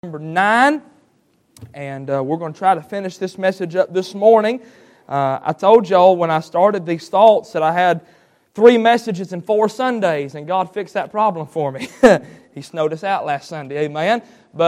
Number 9, and we're going to try to finish this message up this morning. I told y'all when I started these thoughts that I had 3 messages in 4 Sundays, and God fixed that problem for me. He snowed us out last Sunday, amen.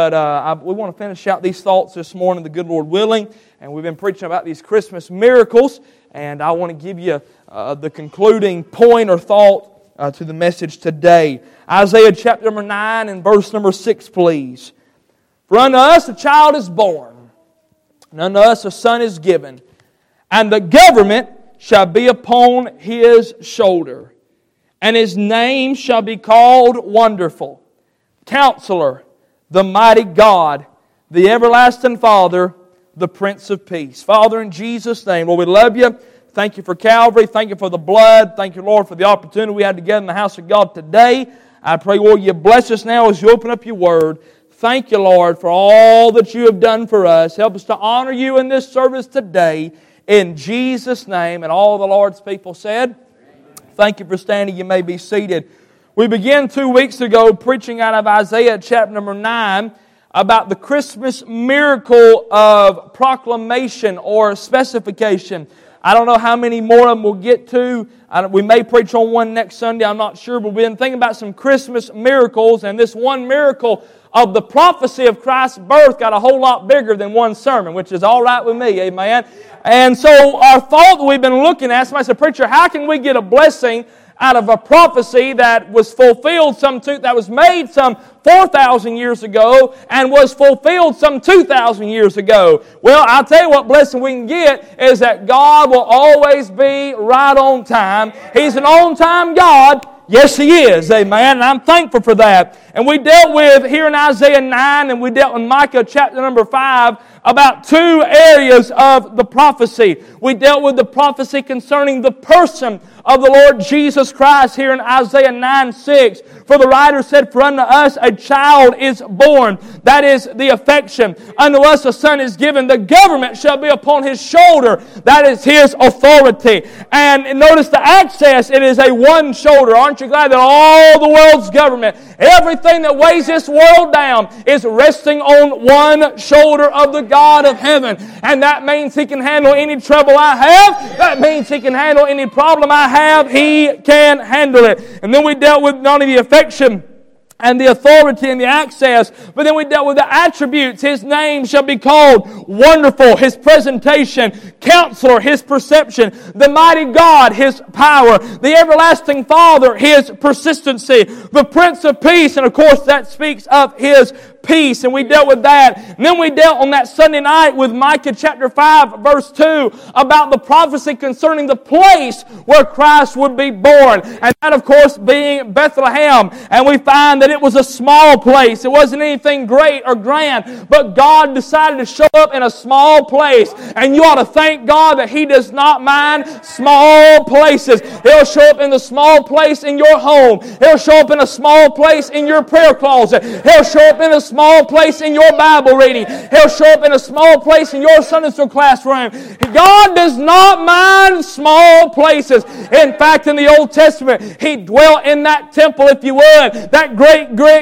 But we want to finish out these thoughts this morning, the good Lord willing, and we've been preaching about these Christmas miracles, and I want to give you the concluding point or thought to the message today. Isaiah chapter number 9 and verse number 6, please. For unto us a child is born, and unto us a son is given, and the government shall be upon His shoulder, and His name shall be called Wonderful, Counselor, the Mighty God, the Everlasting Father, the Prince of Peace. Father, in Jesus' name, Lord, we love You. Thank You for Calvary. Thank You for the blood. Thank You, Lord, for the opportunity we had to get in the house of God today. I pray, Lord, You bless us now as You open up Your Word. Thank You, Lord, for all that You have done for us. Help us to honor You in this service today. In Jesus' name. And all the Lord's people said, amen. Thank you for standing. You may be seated. We began 2 weeks ago preaching out of Isaiah chapter number 9 about the Christmas miracle of proclamation or specification. I don't know how many more of them we'll get to. We may preach on one next Sunday, I'm not sure. But we've been thinking about some Christmas miracles, and this one miracle of the prophecy of Christ's birth got a whole lot bigger than one sermon, which is all right with me, amen. And so our thought that we've been looking at, somebody said, preacher, how can we get a blessing out of a prophecy that was fulfilled that was made some 4,000 years ago and was fulfilled some 2,000 years ago? Well, I'll tell you what blessing we can get is that God will always be right on time. He's an on-time God. Yes, He is, amen, and I'm thankful for that. And we dealt with, here in Isaiah 9, and we dealt with Micah chapter number 5, about 2 areas of the prophecy. We dealt with the prophecy concerning the person of the Lord Jesus Christ here in Isaiah 9:6. For the writer said, for unto us a child is born. That is the affection. Unto us a son is given. The government shall be upon His shoulder. That is His authority. And notice the access, it is a one shoulder. Aren't you glad that all the world's government, everything that weighs this world down is resting on one shoulder of the God of heaven. And that means He can handle any trouble I have. That means He can handle any problem I have. He can handle it. And then we dealt with not only the affection and the authority and the access, but then we dealt with the attributes. His name shall be called Wonderful, His presentation, Counselor, His perception, the Mighty God, His power, the Everlasting Father, His persistency, the Prince of Peace, and of course that speaks of His peace, and we dealt with that. And then we dealt on that Sunday night with Micah chapter 5 verse 2 about the prophecy concerning the place where Christ would be born, and that of course being Bethlehem. And we find that it was a small place. It wasn't anything great or grand, but God decided to show up in a small place. And you ought to thank God that He does not mind small places. He'll show up in the small place in your home. He'll show up in a small place in your prayer closet. He'll show up in a small place in your Bible reading. He'll show up in a small place in your Sunday school classroom. God does not mind small places. In fact, in the Old Testament, He dwelt in that temple, if you would, that great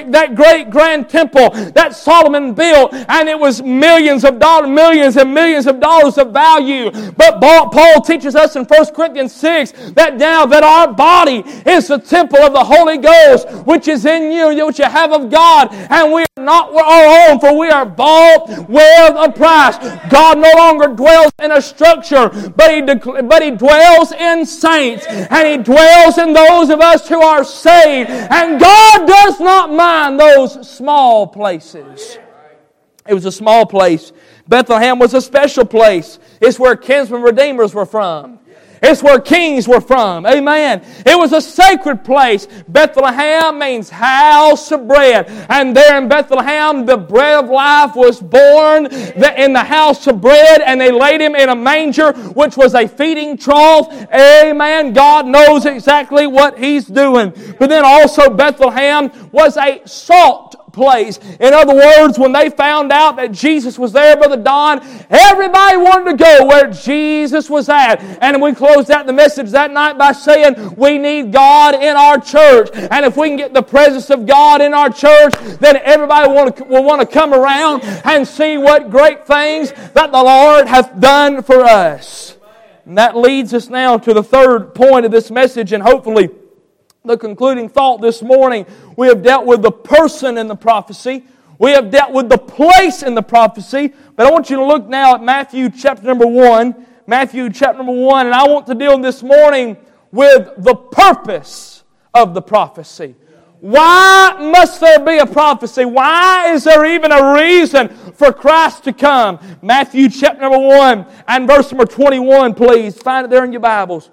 grand temple that Solomon built, and it was millions and millions of dollars of value. But Paul teaches us in 1 Corinthians 6 that now that our body is the temple of the Holy Ghost, which is in you, which you have of God, and we are not our own, for we are bought with a price. God no longer dwells in a structure, but He dwells in saints, and He dwells in those of us who are saved. And God does not mind those small places. It was a small place. Bethlehem was a special place. It's where kinsmen redeemers were from. It's where kings were from. Amen. It was a sacred place. Bethlehem means house of bread. And there in Bethlehem, the bread of life was born in the house of bread, and they laid Him in a manger, which was a feeding trough. Amen. God knows exactly what He's doing. But then also Bethlehem was a salt place. In other words, when they found out that Jesus was there, Brother Don, everybody wanted to go where Jesus was at. And we closed out the message that night by saying we need God in our church. And if we can get the presence of God in our church, then everybody will want to come around and see what great things that the Lord hath done for us. And that leads us now to the third point of this message, and hopefully the concluding thought this morning. We have dealt with the person in the prophecy. We have dealt with the place in the prophecy. But I want you to look now at Matthew chapter number 1. Matthew chapter number 1. And I want to deal this morning with the purpose of the prophecy. Why must there be a prophecy? Why is there even a reason for Christ to come? Matthew chapter number 1 and verse number 21, please. Find it there in your Bibles.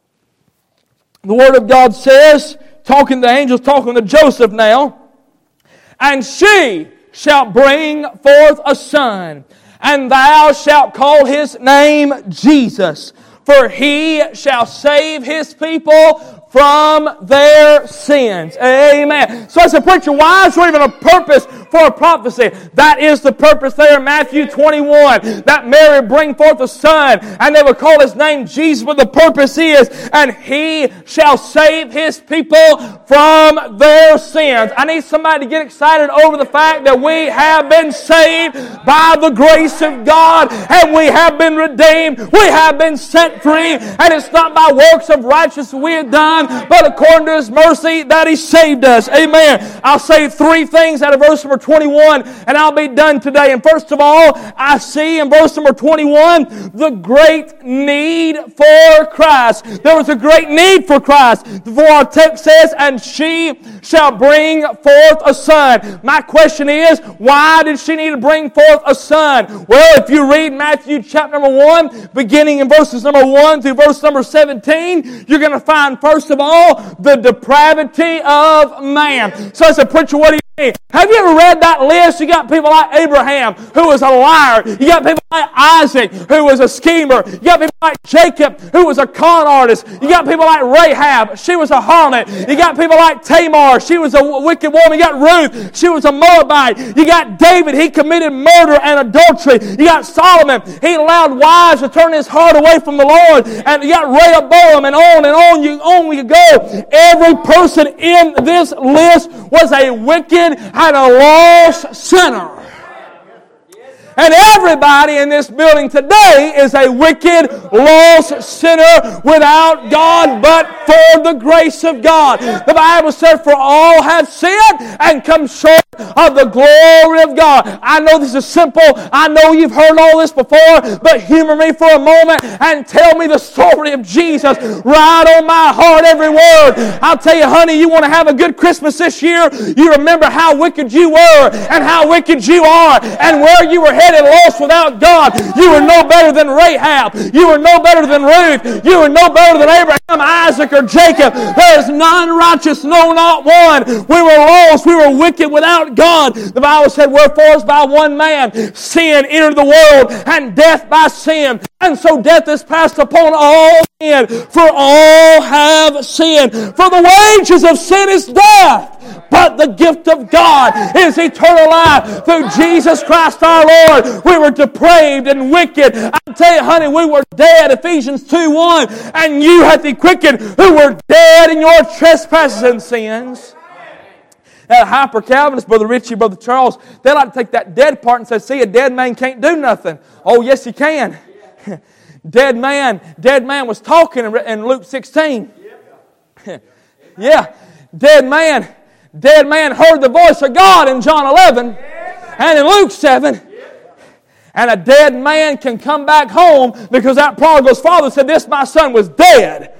The Word of God says, the angels talking to Joseph now, and she shall bring forth a son, and thou shalt call his name Jesus, for he shall save his people from their sins. Amen. So as a preacher, why is there even a purpose for a prophecy? That is the purpose there in Matthew 21. That Mary bring forth a son, and they will call his name Jesus. But the purpose is, and he shall save his people from their sins. I need somebody to get excited over the fact that we have been saved by the grace of God, and we have been redeemed. We have been set free, and it's not by works of righteousness we have done, but according to His mercy that He saved us. Amen. I'll say three things out of verse number 21, and I'll be done today. And first of all, I see in verse number 21 the great need for Christ. There was a great need for Christ. For our text says, and she shall bring forth a son. My question is, why did she need to bring forth a son? Well, if you read Matthew chapter number 1, beginning in verses number 1 through verse number 17, you're going to find, first of all, the depravity of man. So as a preacher, what do you mean? Have you ever read that list? You got people like Abraham, who was a liar. You got people like Isaac, who was a schemer. You got people like Jacob, who was a con artist. You got people like Rahab, she was a harlot. You got people like Tamar, she was a wicked woman. You got Ruth, she was a Moabite. You got David, he committed murder and adultery. You got Solomon, he allowed wives to turn his heart away from the Lord. And you got Rehoboam, and on you go. Every person in this list was a wicked and a lost sinner. And everybody in this building today is a wicked, lost sinner without God, but for the grace of God. The Bible said, for all have sinned and come short of the glory of God. I know this is simple. I know you've heard all this before, but humor me for a moment and tell me the story of Jesus right on my heart, every word. I'll tell you, honey, you want to have a good Christmas this year, you remember how wicked you were and how wicked you are and where you were headed lost without God. You were no better than Rahab. You were no better than Ruth. You were no better than Abraham, Isaac, or Jacob. There is none righteous, no, not one. We were lost. We were wicked without God. The Bible said, wherefore as by one man sin entered the world, and death by sin. And so death is passed upon all men, for all have sinned. For the wages of sin is death, but the gift of God is eternal life through Jesus Christ our Lord. We were depraved and wicked. I tell you, honey, we were dead, Ephesians 2:1, and you hath He quickened who were dead in your trespasses and sins. That hyper Calvinist, Brother Richie, Brother Charles, they like to take that dead part and say, see, a dead man can't do nothing. Oh, yes, he can. Dead man was talking in Luke 16. Yeah, dead man heard the voice of God in John 11 and in Luke 7. And a dead man can come back home because that prodigal's father said, this my son was dead.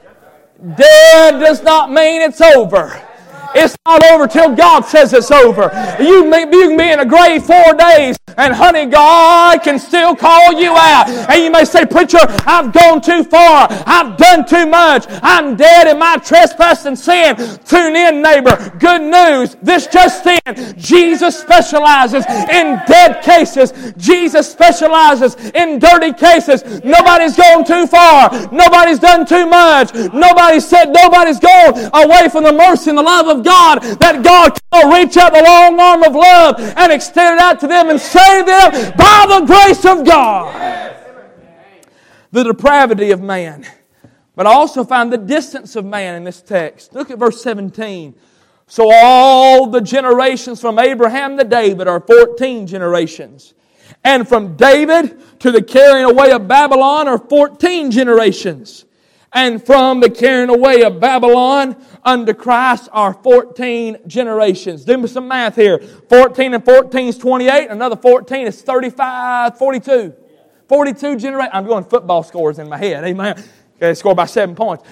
Dead does not mean it's over. It's not over till God says it's over. You can be in a grave 4 days, And honey, God can still call you out. And you may say, preacher, I've gone too far. I've done too much. I'm dead in my trespass and sin. Tune in, neighbor. Good news. This just in. Jesus specializes in dead cases. Jesus specializes in dirty cases. Nobody's gone too far. Nobody's done too much. Nobody's gone away from the mercy and the love of God, that God can reach out the long arm of love and extend it out to them and save them by the grace of God. The depravity of man. But I also find the distance of man in this text. Look at verse 17. So all the generations from Abraham to David are 14 generations. And from David to the carrying away of Babylon are 14 generations. And from the carrying away of Babylon unto Christ are 14 generations. Do me some math here. 14 and 14 is 28. Another 14 is 35, 42. 42 generations. I'm going football scores in my head. Amen. Okay, scored by 7 points.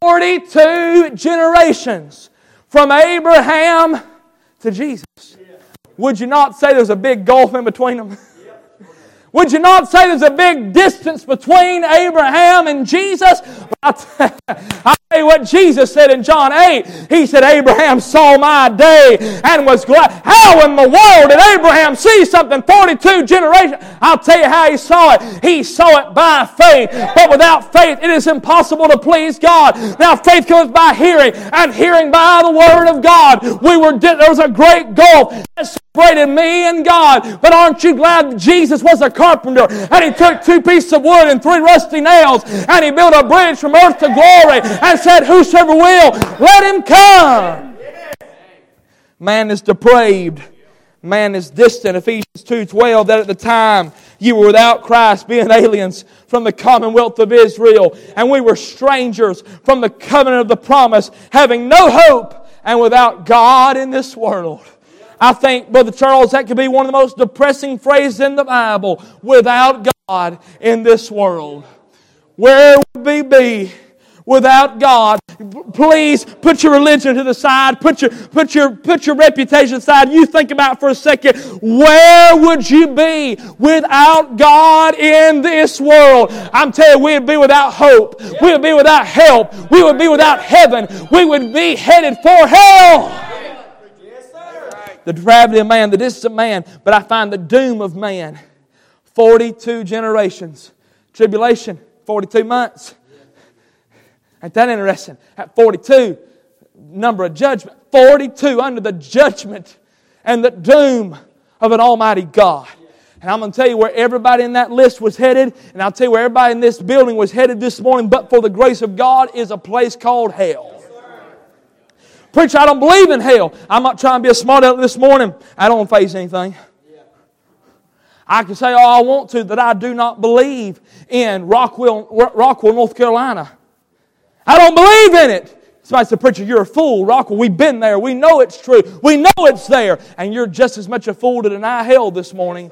42 generations from Abraham to Jesus. Would you not say there's a big gulf in between them? Would you not say there's a big distance between Abraham and Jesus? I'll tell you what Jesus said in John 8. He said, Abraham saw my day and was glad. How in the world did Abraham see something 42 generations? I'll tell you how he saw it. He saw it by faith. But without faith, it is impossible to please God. Now, faith comes by hearing, and hearing by the Word of God. There was a great gulf that separated me and God. But aren't you glad that Jesus was a carpenter, and He took 2 pieces of wood and 3 rusty nails, and He built a bridge from earth to glory, and said, whosoever will, let him come. Man is depraved. Man is distant. Ephesians 2:12, that at the time you were without Christ, being aliens from the commonwealth of Israel, and we were strangers from the covenant of the promise, having no hope, and without God in this world. I think, Brother Charles, that could be one of the most depressing phrases in the Bible. Without God in this world. Where would we be without God? Please put your religion to the side. Put your reputation aside. You think about it for a second. Where would you be without God in this world? I'm telling you, we would be without hope. We would be without help. We would be without heaven. We would be headed for hell. The depravity of man, the distance of man. But I find the doom of man. 42 generations. Tribulation, 42 months. Ain't that interesting? At 42, number of judgment. 42 under the judgment and the doom of an almighty God. And I'm going to tell you where everybody in that list was headed. And I'll tell you where everybody in this building was headed this morning. But for the grace of God is a place called hell. Preacher, I don't believe in hell. I'm not trying to be a smart aleck this morning. I don't face anything. I can say all I want to that I do not believe in Rockwell, North Carolina. I don't believe in it. Somebody said, preacher, you're a fool. Rockwell, we've been there. We know it's true. We know it's there. And you're just as much a fool to deny hell this morning.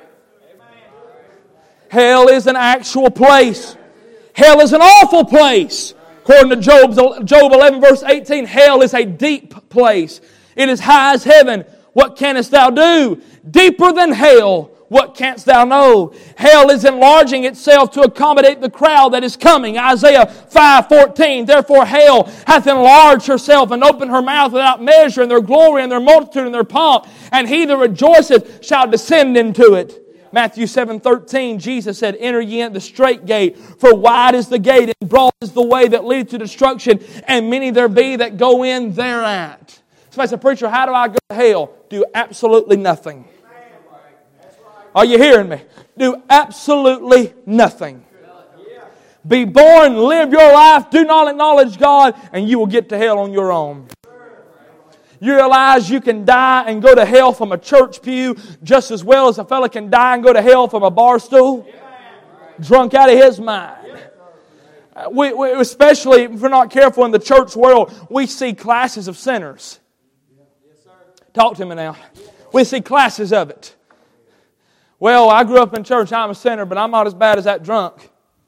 Hell is an actual place. Hell is an awful place. According to Job 11 verse 18, hell is a deep place. It is high as heaven. What canst thou do? Deeper than hell. What canst thou know? Hell is enlarging itself to accommodate the crowd that is coming. Isaiah 5:14. Therefore hell hath enlarged herself and opened her mouth without measure, and their glory and their multitude and their pomp. And he that rejoiceth shall descend into it. Matthew 7:13, Jesus said, enter ye in the straight gate, for wide is the gate, and broad is the way that leadeth to destruction, and many there be that go in thereat. Somebody said, preacher, how do I go to hell? Do absolutely nothing. Are you hearing me? Do absolutely nothing. Be born, live your life, do not acknowledge God, and you will get to hell on your own. You realize you can die and go to hell from a church pew just as well as a fella can die and go to hell from a bar stool? Drunk out of his mind. We especially, if we're not careful in the church world, we see classes of sinners. Talk to me now. We see classes of it. Well, I grew up in church, I'm a sinner, but I'm not as bad as that drunk.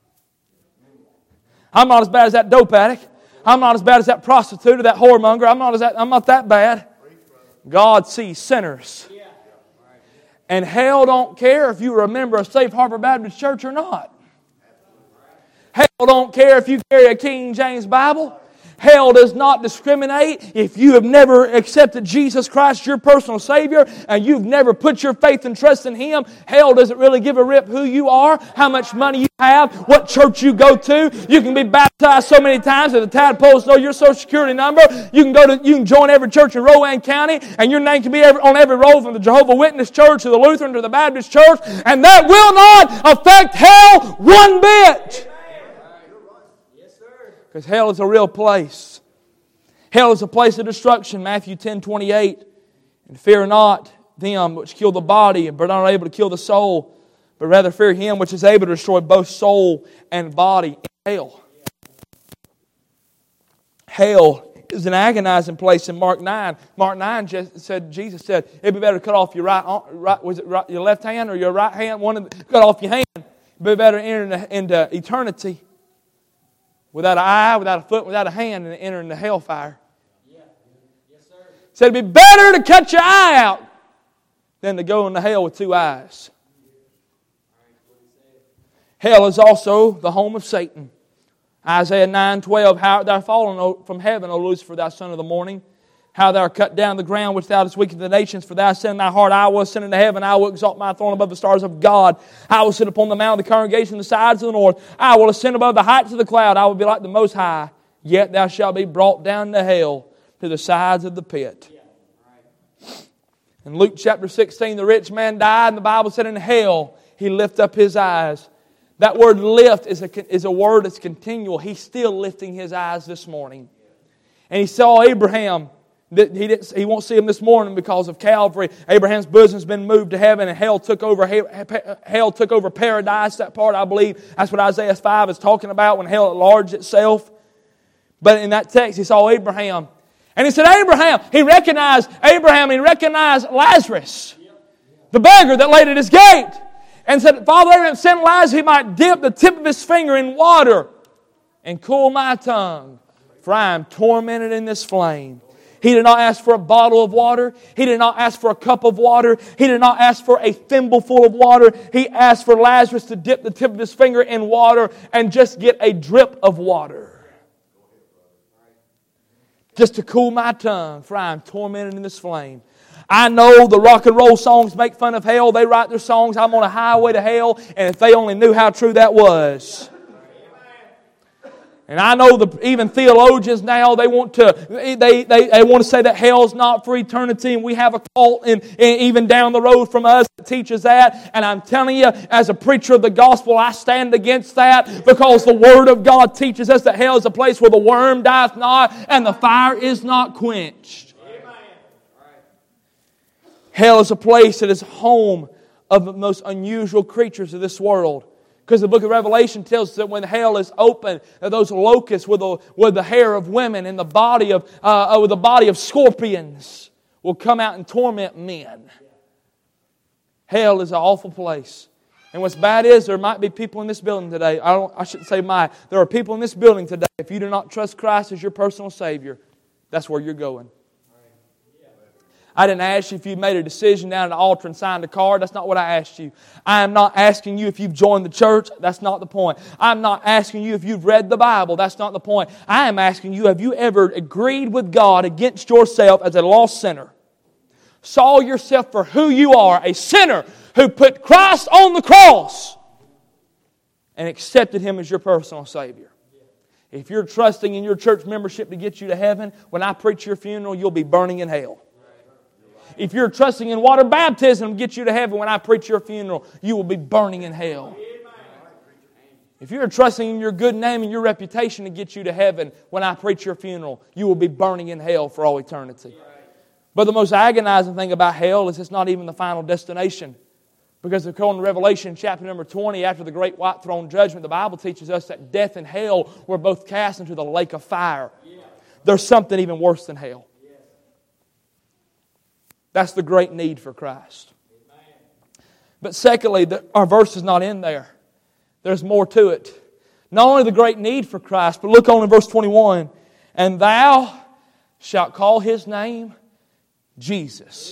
I'm not as bad as that dope addict. I'm not as bad as that prostitute or that whoremonger. I'm not that bad. God sees sinners. And hell don't care if you are a member of Safe Harbor Baptist Church or not. Hell don't care if you carry a King James Bible. Hell does not discriminate if you have never accepted Jesus Christ, your personal Savior, and you've never put your faith and trust in Him. Hell doesn't really give a rip who you are, how much money you have, what church you go to. You can be baptized so many times that the tadpoles know your Social Security number. You can join every church in Rowan County, and your name can be on every roll from the Jehovah's Witness Church to the Lutheran to the Baptist Church, and that will not affect hell one bit. Because hell is a real place. Hell is a place of destruction. Matthew 10:28. And fear not them which kill the body, but are not able to kill the soul, but rather fear Him which is able to destroy both soul and body in hell. Hell is an agonizing place in Mark 9. Mark 9 Jesus said, it'd be better to cut off your your left hand or your right hand. Cut off your hand. It'd be better to enter into eternity without an eye, without a foot, without a hand, and enter into hellfire. Yeah. Yes, sir. Said it'd be better to cut your eye out than to go into hell with two eyes. Hell is also the home of Satan. Isaiah 9:12, how art thou fallen from heaven, O Lucifer, thou son of the morning? How thou art cut down the ground which thou didst weaken the nations, for thou hast said in thy heart, I will ascend into heaven, I will exalt my throne above the stars of God. I will sit upon the mount of the congregation on the sides of the north. I will ascend above the heights of the cloud. I will be like the Most High. Yet thou shalt be brought down to hell, to the sides of the pit. In Luke chapter 16, the rich man died, and the Bible said in hell he lifted up his eyes. That word lift is a word that's continual. He's still lifting his eyes this morning. And he saw Abraham. He won't see him this morning because of Calvary. Abraham's bosom has been moved to heaven, and hell took over paradise. That part, I believe, that's what Isaiah 5 is talking about, when hell enlarged itself. But in that text, he saw Abraham. And he said, he recognized Lazarus, the beggar that laid at his gate. And said, Father Abraham, send Lazarus, he might dip the tip of his finger in water and cool my tongue, for I am tormented in this flame. He did not ask for a bottle of water. He did not ask for a cup of water. He did not ask for a thimbleful of water. He asked for Lazarus to dip the tip of his finger in water and just get a drip of water. Just to cool my tongue, for I am tormented in this flame. I know the rock and roll songs make fun of hell. They write their songs, I'm on a highway to hell, and if they only knew how true that was. And I know even theologians now, they want to say that hell's not for eternity, and we have a cult even down the road from us that teaches that. And I'm telling you, as a preacher of the gospel, I stand against that, because the Word of God teaches us that hell is a place where the worm dieth not and the fire is not quenched. Hell is a place that is home of the most unusual creatures of this world. Because the book of Revelation tells us that when hell is open, those locusts with the hair of women and the body of scorpions will come out and torment men. Hell is an awful place. And what's bad is there might be people in this building today. I shouldn't say might. There are people in this building today. If you do not trust Christ as your personal Savior, that's where you're going. I didn't ask you if you made a decision down at the altar and signed a card. That's not what I asked you. I am not asking you if you've joined the church. That's not the point. I'm not asking you if you've read the Bible. That's not the point. I am asking you, have you ever agreed with God against yourself as a lost sinner? Saw yourself for who you are, a sinner who put Christ on the cross and accepted Him as your personal Savior. If you're trusting in your church membership to get you to heaven, when I preach your funeral, you'll be burning in hell. If you're trusting in water baptism to get you to heaven, when I preach your funeral, you will be burning in hell. If you're trusting in your good name and your reputation to get you to heaven, when I preach your funeral, you will be burning in hell for all eternity. But the most agonizing thing about hell is it's not even the final destination. Because according to Revelation chapter number 20, after the great white throne judgment, the Bible teaches us that death and hell were both cast into the lake of fire. There's something even worse than hell. That's the great need for Christ. But secondly, our verse is not in there. There's more to it. Not only the great need for Christ, but look on in verse 21. And thou shalt call His name Jesus.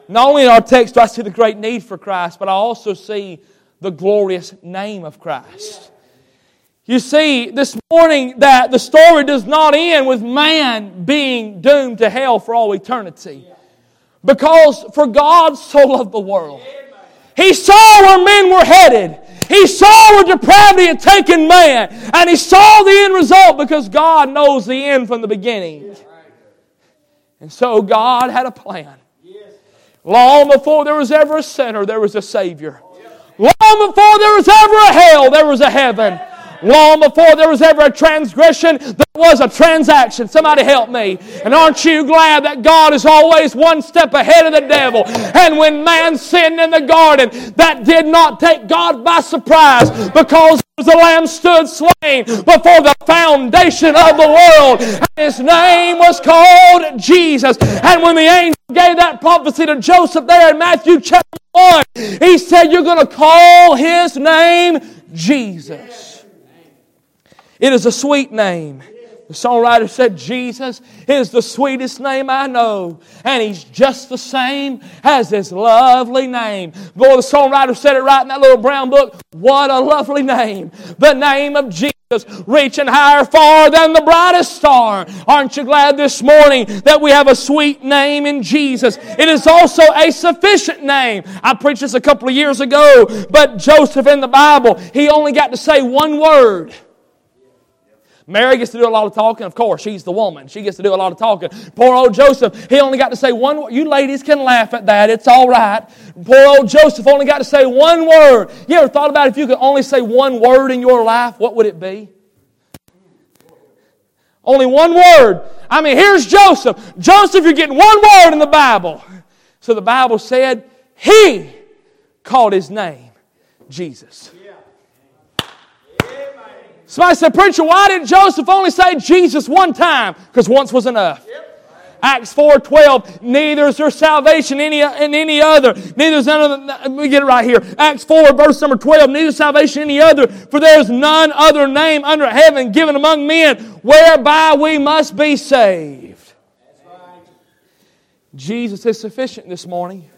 Not only in our text do I see the great need for Christ, but I also see the glorious name of Christ. You see, this morning that the story does not end with man being doomed to hell for all eternity. Because for God so loved the world. He saw where men were headed. He saw where depravity had taken man. And He saw the end result because God knows the end from the beginning. And so God had a plan. Long before there was ever a sinner, there was a Savior. Long before there was ever a hell, there was a heaven. Long before there was ever a transgression, there was a transaction. Somebody help me. And aren't you glad that God is always one step ahead of the devil? And when man sinned in the garden, that did not take God by surprise, because the Lamb stood slain before the foundation of the world. And His name was called Jesus. And when the angel gave that prophecy to Joseph there in Matthew chapter 1, he said, you're going to call His name Jesus. It is a sweet name. The songwriter said, Jesus is the sweetest name I know. And He's just the same as His lovely name. Boy, the songwriter said it right in that little brown book. What a lovely name. The name of Jesus, reaching higher far than the brightest star. Aren't you glad this morning that we have a sweet name in Jesus? It is also a sufficient name. I preached this a couple of years ago, but Joseph in the Bible, he only got to say one word. Mary gets to do a lot of talking. Of course, she's the woman. She gets to do a lot of talking. Poor old Joseph, he only got to say one word. You ladies can laugh at that. It's all right. Poor old Joseph only got to say one word. You ever thought about if you could only say one word in your life, what would it be? Only one word. I mean, here's Joseph. Joseph, you're getting one word in the Bible. So the Bible said, He called His name Jesus. Somebody said, preacher, why did Joseph only say Jesus one time? Because once was enough. Acts 4:12, neither is there salvation in any other. Neither is none of the, let me get it right here. Acts 4, verse number 12, neither is salvation in any other, for there is none other name under heaven given among men whereby we must be saved. Jesus is sufficient this morning.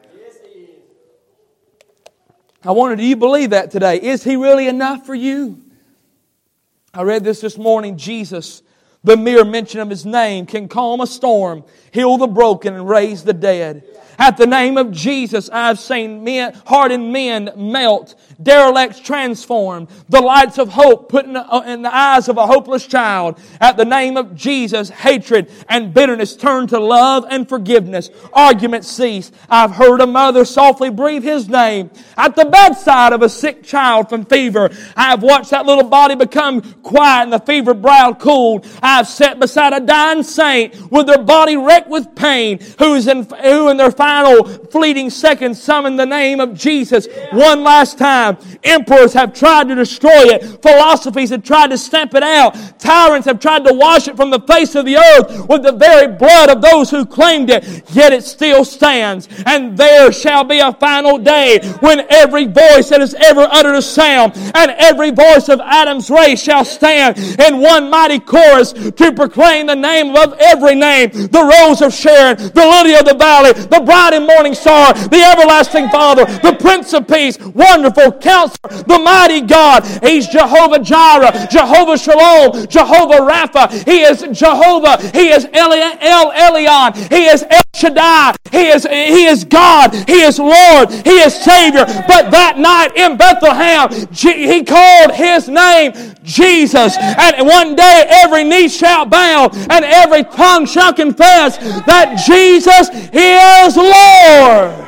I wonder, do you believe that today? Is He really enough for you? I read this morning. Jesus, the mere mention of His name can calm a storm, heal the broken, and raise the dead. At the name of Jesus, I've seen hardened men melt, derelicts transformed, the lights of hope put in the eyes of a hopeless child. At the name of Jesus, hatred and bitterness turn to love and forgiveness. Arguments cease. I've heard a mother softly breathe His name. At the bedside of a sick child from fever, I've watched that little body become quiet and the fever brow cooled. I've sat beside a dying saint with their body wrecked with pain, who in their final fleeting seconds summoned the name of Jesus one last time. Emperors have tried to destroy it. Philosophies have tried to stamp it out. Tyrants have tried to wash it from the face of the earth with the very blood of those who claimed it. Yet it still stands. And there shall be a final day when every voice that has ever uttered a sound and every voice of Adam's race shall stand in one mighty chorus to proclaim the name above every name, the Rose of Sharon, the Lily of the Valley, the bright and morning star, the everlasting Father, the Prince of Peace, wonderful Counselor, the mighty God. He's Jehovah Jireh, Jehovah Shalom, Jehovah Rapha. He is Jehovah. He is El Elyon. He is El Shaddai. He is God. He is Lord. He is Savior. But that night in Bethlehem, He called His name Jesus. And one day every knee shall bow and every tongue shall confess that Jesus is Lord.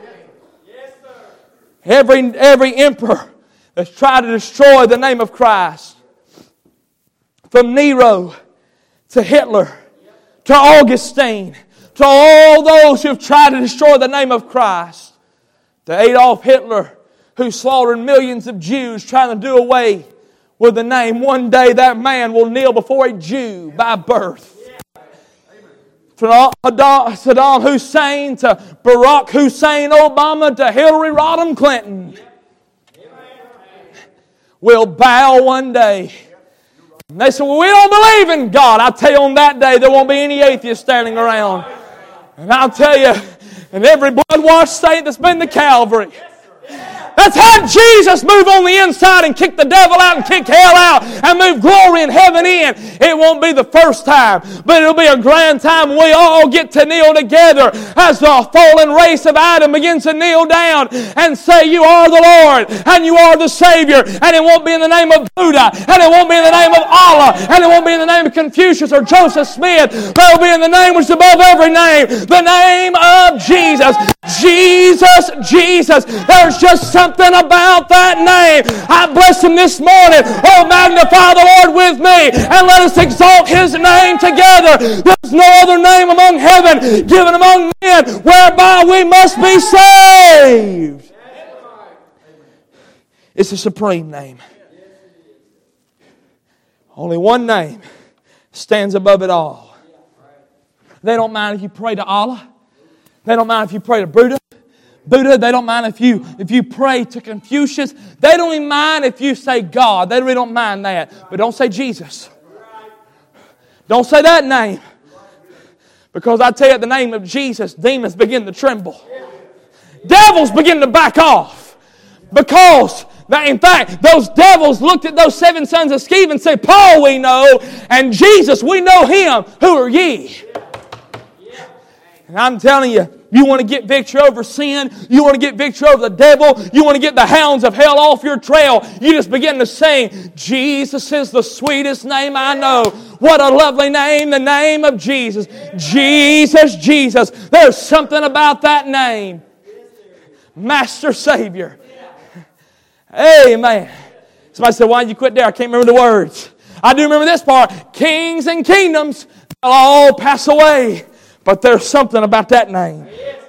Every emperor that's tried to destroy the name of Christ, from Nero to Hitler to Augustine to all those who have tried to destroy the name of Christ, to Adolf Hitler, who slaughtered millions of Jews trying to do away with the name. One day that man will kneel before a Jew by birth. From Saddam Hussein to Barack Hussein Obama to Hillary Rodham Clinton will bow one day. And they say, well, we don't believe in God. I'll tell you, on that day there won't be any atheists standing around. And I'll tell you, and every blood-washed saint that's been to Calvary. Let's have Jesus move on the inside and kick the devil out and kick hell out and move glory and heaven in. It won't be the first time, but it'll be a grand time when we all get to kneel together as the fallen race of Adam begins to kneel down and say, you are the Lord and you are the Savior. And it won't be in the name of Buddha, and it won't be in the name of Allah, and it won't be in the name of Confucius or Joseph Smith, but it'll be in the name which is above every name, the name of Jesus. Jesus, Jesus. There's just something about that name. I bless Him this morning. Oh, magnify the Lord with me and let us exalt His name together. There's no other name among heaven given among men whereby we must be saved. It's a supreme name. Only one name stands above it all. They don't mind if you pray to Allah. They don't mind if you pray to Buddha. They don't mind if you pray to Confucius. They don't even mind if you say God. They really don't mind that. But don't say Jesus. Don't say that name. Because I tell you, at the name of Jesus, demons begin to tremble. Devils begin to back off. Because, in fact, those devils looked at those 7 sons of Sceva and said, Paul we know, and Jesus we know Him. Who are ye? And I'm telling you, you want to get victory over sin. You want to get victory over the devil. You want to get the hounds of hell off your trail. You just begin to sing, Jesus is the sweetest name I know. What a lovely name, the name of Jesus. Jesus, Jesus. There's something about that name. Master Savior. Amen. Somebody said, why did you quit there? I can't remember the words. I do remember this part. Kings and kingdoms will all pass away. But there's something about that name.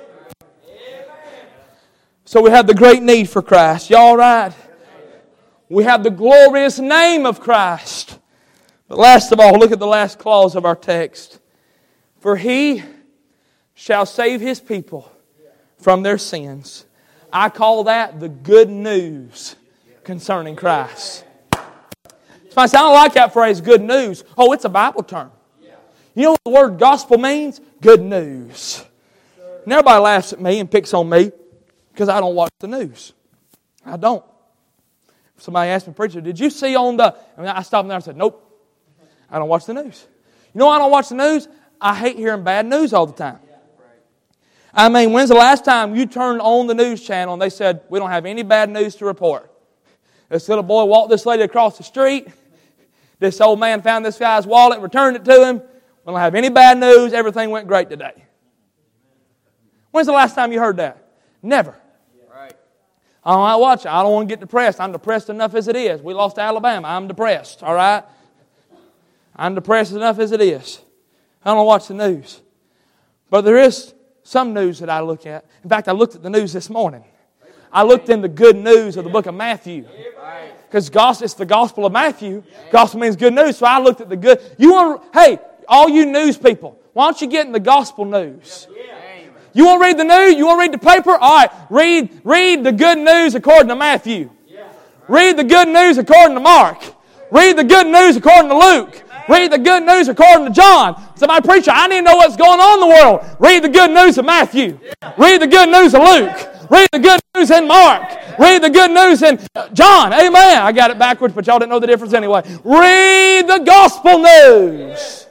So we have the great need for Christ. Y'all right? We have the glorious name of Christ. But last of all, look at the last clause of our text. For He shall save His people from their sins. I call that the good news concerning Christ. Somebody say, I don't like that phrase, good news. Oh, it's a Bible term. You know what the word gospel means? Good news. And everybody laughs at me and picks on me because I don't watch the news. I don't. Somebody asked me, preacher, did you see on the... I stopped there and said, nope. I don't watch the news. You know why I don't watch the news? I hate hearing bad news all the time. I mean, when's the last time you turned on the news channel and they said, we don't have any bad news to report? This little boy walked this lady across the street. This old man found this guy's wallet and returned it to him. We don't have any bad news. Everything went great today. When's the last time you heard that? Never. Right. I don't like watching. I don't want to get depressed. I'm depressed enough as it is. We lost to Alabama. I'm depressed. All right? I'm depressed enough as it is. I don't watch the news. But there is some news that I look at. In fact, I looked at the news this morning. I looked in the good news of the book of Matthew. Because it's the gospel of Matthew. Gospel means good news. So I looked at the good. Hey, all you news people, why don't you get in the gospel news? You want to read the news? You want to read the paper? All right, read the good news according to Matthew. Read the good news according to Mark. Read the good news according to Luke. Read the good news according to John. Somebody, preacher, I need to know what's going on in the world. Read the good news of Matthew. Read the good news of Luke. Read the good news in Mark. Read the good news in John. Amen. I got it backwards, but y'all didn't know the difference anyway. Read the gospel news.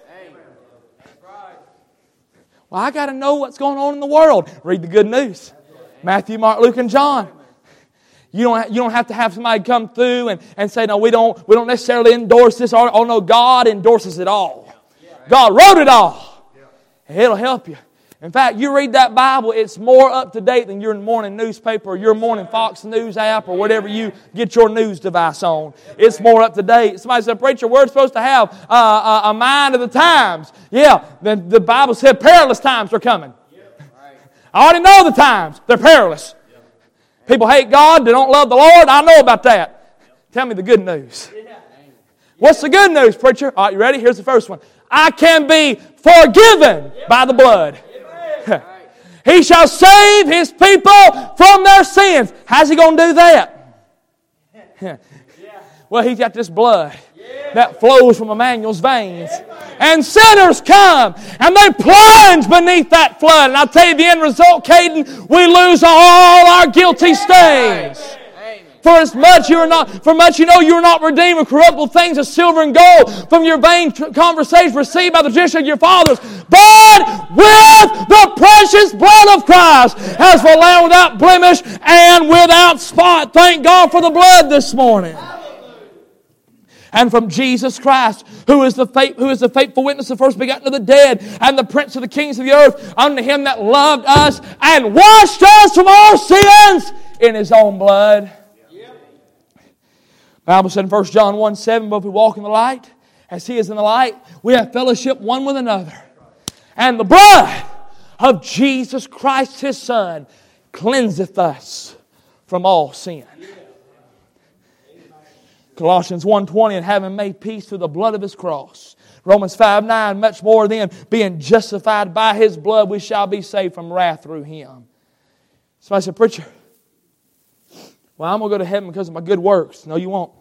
Well, I got to know what's going on in the world. Read the good news. Matthew, Mark, Luke, and John. You don't have to have somebody come through and say, no, we don't necessarily endorse this. Oh, no, God endorses it all. God wrote it all. It'll help you. In fact, you read that Bible, it's more up to date than your morning newspaper or your morning Fox News app or whatever you get your news device on. It's more up to date. Somebody said, preacher, we're supposed to have a mind of the times. Yeah, the Bible said perilous times are coming. I already know the times. They're perilous. People hate God. They don't love the Lord. I know about that. Tell me the good news. What's the good news, preacher? All right, you ready? Here's the first one. I can be forgiven by the blood. He shall save His people from their sins. How's He going to do that? Well, He's got this blood that flows from Emmanuel's veins. And sinners come and they plunge beneath that flood. And I'll tell you the end result, Caden, we lose all our guilty stains. For much you know you are not redeemed with corruptible things of silver and gold from your vain conversation received by the tradition of your fathers, but with the precious blood of Christ, as for a lamb without blemish and without spot. Thank God for the blood this morning. And from Jesus Christ, who is the faithful witness, the first begotten of the dead, and the prince of the kings of the earth, unto Him that loved us and washed us from our sins in His own blood. The Bible said in 1 John 1:7, but if we walk in the light, as He is in the light, we have fellowship one with another. And the blood of Jesus Christ, His Son, cleanseth us from all sin. Colossians 1:20, and having made peace through the blood of His cross. Romans 5:9, much more than being justified by His blood, we shall be saved from wrath through Him. Somebody said, preacher, well, I'm going to go to heaven because of my good works. No, you won't.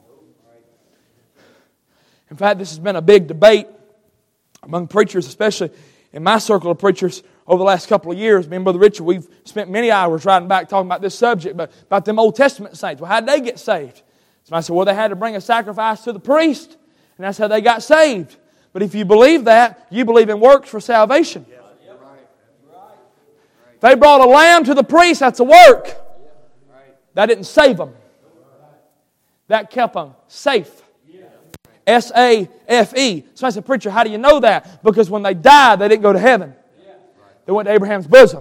In fact, this has been a big debate among preachers, especially in my circle of preachers over the last couple of years. Me and Brother Richard, we've spent many hours riding back talking about this subject, but about them Old Testament saints. Well, how did they get saved? Somebody said, well, they had to bring a sacrifice to the priest, and that's how they got saved. But if you believe that, you believe in works for salvation. If they brought a lamb to the priest, that's a work. That didn't save them. That kept them safe. S-A-F-E. Somebody said, preacher, how do you know that? Because when they died, they didn't go to heaven. They went to Abraham's bosom.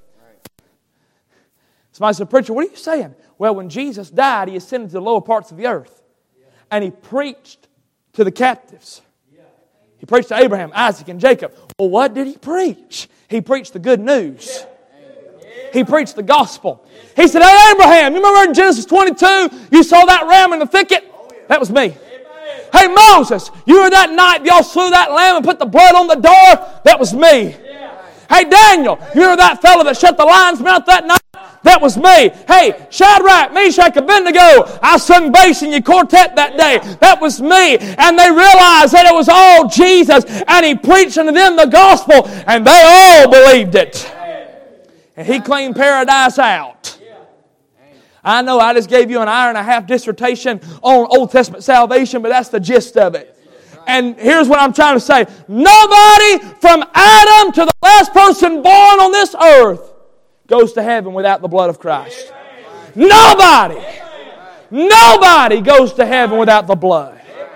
Somebody said, preacher, what are you saying? Well, when Jesus died, He ascended to the lower parts of the earth. And He preached to the captives. He preached to Abraham, Isaac, and Jacob. Well, what did He preach? He preached the good news. He preached the gospel. He said, hey, Abraham, you remember in Genesis 22, you saw that ram in the thicket? That was me. Hey, Moses, you were that night y'all slew that lamb and put the blood on the door? That was me. Hey, Daniel, you remember that fellow that shut the lion's mouth that night? That was me. Hey, Shadrach, Meshach, Abednego, I sung bass in your quartet that day. That was me. And they realized that it was all Jesus, and He preached unto them the gospel, and they all believed it. And He cleaned paradise out. I know I just gave you an hour-and-a-half dissertation on Old Testament salvation, but that's the gist of it. And here's what I'm trying to say. Nobody from Adam to the last person born on this earth goes to heaven without the blood of Christ. Nobody. Nobody goes to heaven without the blood.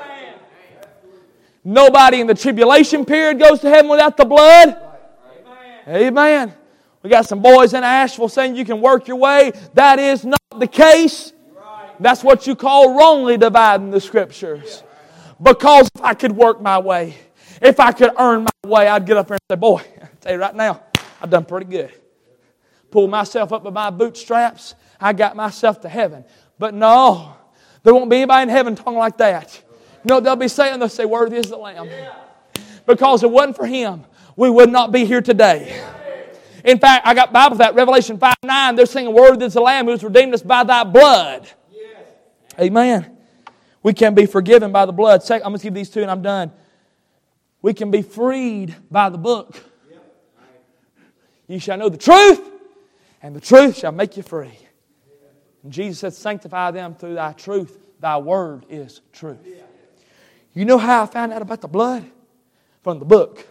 Nobody in the tribulation period goes to heaven without the blood. Amen. We got some boys in Asheville saying you can work your way. That is not the case. That's what you call wrongly dividing the Scriptures. Because if I could work my way, if I could earn my way, I'd get up there and say, boy, I tell you right now, I've done pretty good. Pull myself up by my bootstraps. I got myself to heaven. But no, there won't be anybody in heaven talking like that. No, they'll say, worthy is the Lamb. Because if it wasn't for Him, we would not be here today. In fact, I got Bible for that. Revelation 5:9, they're singing, worthy is the Lamb who has redeemed us by Thy blood. Yes. Amen. We can be forgiven by the blood. I'm going to give these two and I'm done. We can be freed by the book. You shall know the truth, and the truth shall make you free. And Jesus said, sanctify them through Thy truth. Thy word is truth. You know how I found out about the blood? From the book.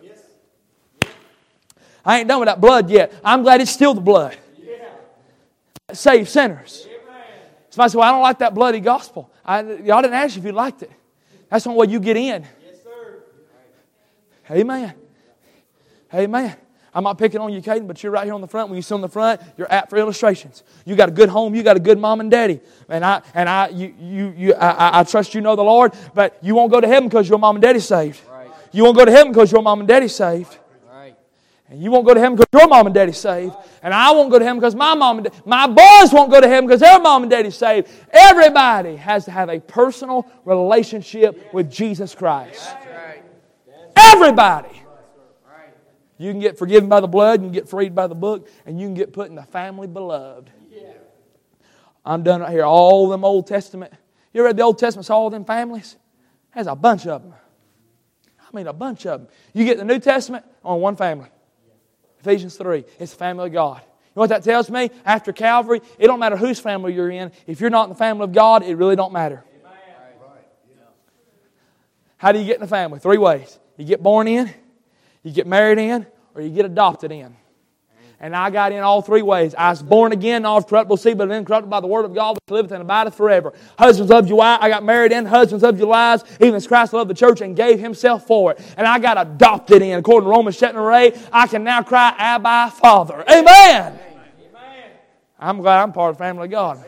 I ain't done with that blood yet. I'm glad it's still the blood. That saves sinners. Somebody said, well, I don't like that bloody gospel. Y'all didn't ask you if you liked it. That's the only way you get in. Yes, sir. Amen. Amen. I'm not picking on you, Caden, but you're right here on the front. When you sit on the front, you're apt for illustrations. You got a good home. You got a good mom and daddy. And I trust you know the Lord, but you won't go to heaven because your mom and daddy's saved. Right. You won't go to heaven because your mom and daddy's saved. Right. And you won't go to heaven because your mom and daddy's saved. And I won't go to heaven because my boys won't go to heaven because their mom and daddy's saved. Everybody has to have a personal relationship with Jesus Christ. Right. Everybody. You can get forgiven by the blood, you can get freed by the book, and you can get put in the family beloved. Yeah. I'm done right here. All them Old Testament. You read the Old Testament, saw all them families? There's a bunch of them. I mean, a bunch of them. You get the New Testament on one family. Ephesians 3. It's the family of God. You know what that tells me? After Calvary, it don't matter whose family you're in. If you're not in the family of God, it really don't matter. How do you get in the family? 3 ways. You get born in, you get married in, or you get adopted in. And I got in all 3 ways. I was born again, not of corruptible seed, but incorruptible by the word of God, which liveth and abideth forever. Husbands loved you. I got married in. Husbands loved your wives, even as Christ loved the church and gave Himself for it. And I got adopted in. According to Romans chapter 8, I can now cry, Abba, Father. Amen. I'm glad I'm part of the family of God.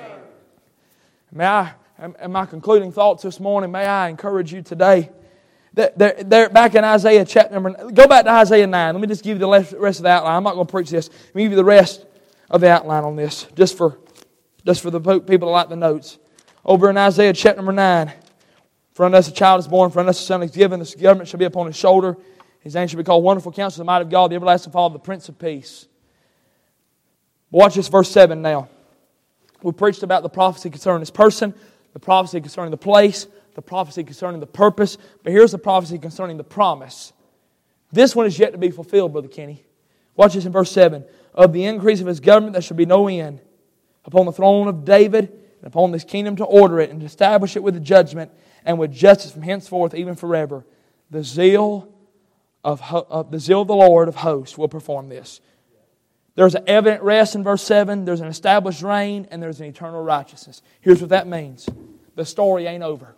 In my concluding thoughts this morning, may I encourage you today. They're back in Isaiah chapter number 9. Go back to Isaiah 9. Let me just give you the rest of the outline. I'm not going to preach this. Let me give you the rest of the outline on this, just for the people that like the notes. Over in Isaiah chapter number 9, for unto us a child is born, for unto us a son is given, the government shall be upon His shoulder. His name shall be called Wonderful Counselor, the Mighty God, the Everlasting Father, the Prince of Peace. Watch this verse 7 now. We preached about the prophecy concerning His person, the prophecy concerning the place, the prophecy concerning the purpose. But here's the prophecy concerning the promise. This one is yet to be fulfilled, Brother Kenny. Watch this in verse 7. Of the increase of His government there shall be no end. Upon the throne of David and upon this kingdom to order it and to establish it with judgment and with justice from henceforth even forever. The zeal of the Lord of hosts will perform this. There's an evident rest in verse 7. There's an established reign. And there's an eternal righteousness. Here's what that means. The story ain't over.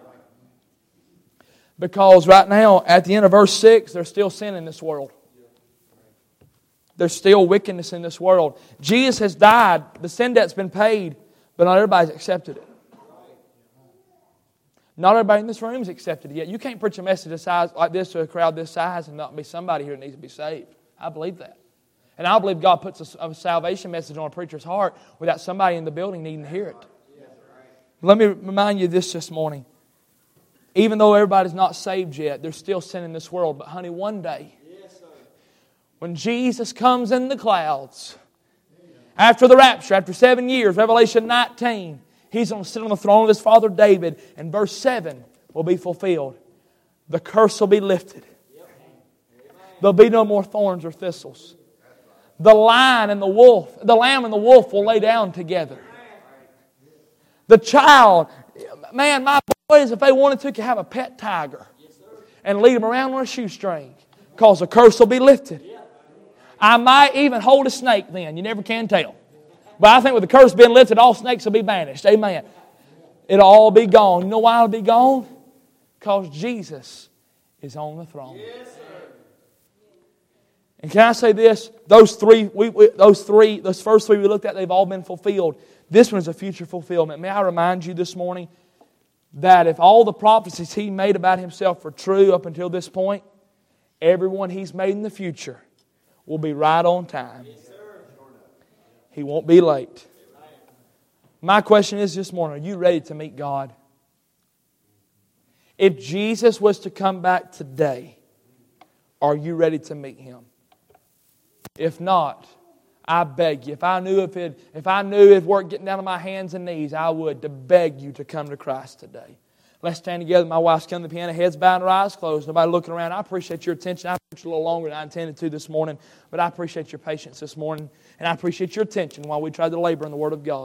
Because right now, at the end of verse 6, there's still sin in this world. There's still wickedness in this world. Jesus has died. The sin debt's been paid. But not everybody's accepted it. Not everybody in this room has accepted it yet. You can't preach a message like this to a crowd this size and not be somebody here that needs to be saved. I believe that. And I believe God puts a salvation message on a preacher's heart without somebody in the building needing to hear it. Let me remind you this morning. Even though everybody's not saved yet, there's still sin in this world. But honey, one day, when Jesus comes in the clouds, after the rapture, after 7 years, Revelation 19, He's going to sit on the throne of His father David, and verse 7 will be fulfilled. The curse will be lifted. There'll be no more thorns or thistles. The lion and the wolf, the lamb and the wolf will lay down together. The child, man, my boys, if they wanted to, could have a pet tiger and lead them around on a shoestring, because the curse will be lifted. I might even hold a snake then. You never can tell. But I think with the curse being lifted, all snakes will be banished. Amen. It'll all be gone. You know why it'll be gone? Because Jesus is on the throne. And can I say this? Those first three we looked at, they've all been fulfilled. This one is a future fulfillment. May I remind you this morning that if all the prophecies He made about Himself were true up until this point, everyone He's made in the future will be right on time. He won't be late. My question is this morning, are you ready to meet God? If Jesus was to come back today, are you ready to meet Him? If not, I beg you, if I knew it worked getting down on my hands and knees, I would to beg you to come to Christ today. Let's stand together. My wife's coming to the piano, heads bowed and eyes closed. Nobody looking around. I appreciate your attention. I preached a little longer than I intended to this morning, but I appreciate your patience this morning, and I appreciate your attention while we try to labor in the Word of God.